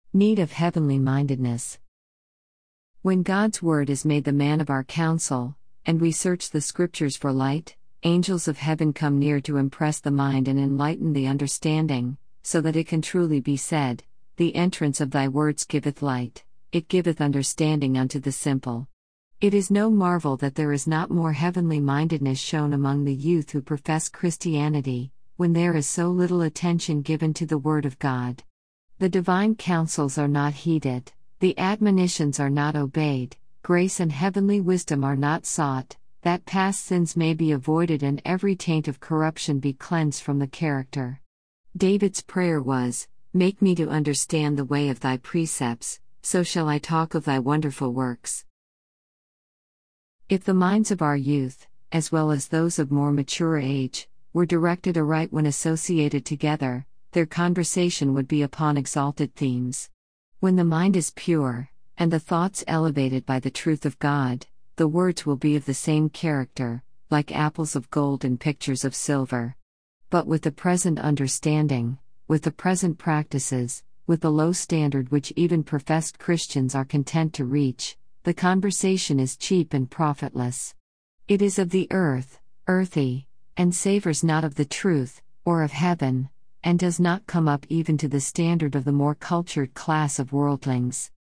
Need of heavenly mindedness. When God's word is made the man of our counsel, and we search the scriptures for light, angels of heaven come near to impress the mind and enlighten the understanding, so that it can truly be said, "The entrance of thy words giveth light, it giveth understanding unto the simple." It is no marvel that there is not more heavenly mindedness shown among the youth who profess Christianity, when there is so little attention given to the Word of God. The divine counsels are not heeded, the admonitions are not obeyed, grace and heavenly wisdom are not sought, that past sins may be avoided and every taint of corruption be cleansed from the character. David's prayer was, "Make me to understand the way of thy precepts, so shall I talk of thy wonderful works." If the minds of our youth, as well as those of more mature age, were directed aright when associated together, their conversation would be upon exalted themes. When the mind is pure, and the thoughts elevated by the truth of God, the words will be of the same character, like apples of gold and pictures of silver. But with the present understanding, with the present practices, with the low standard which even professed Christians are content to reach, the conversation is cheap and profitless. It is of the earth, earthy, and savors not of the truth, or of heaven, and does not come up even to the standard of the more cultured class of worldlings.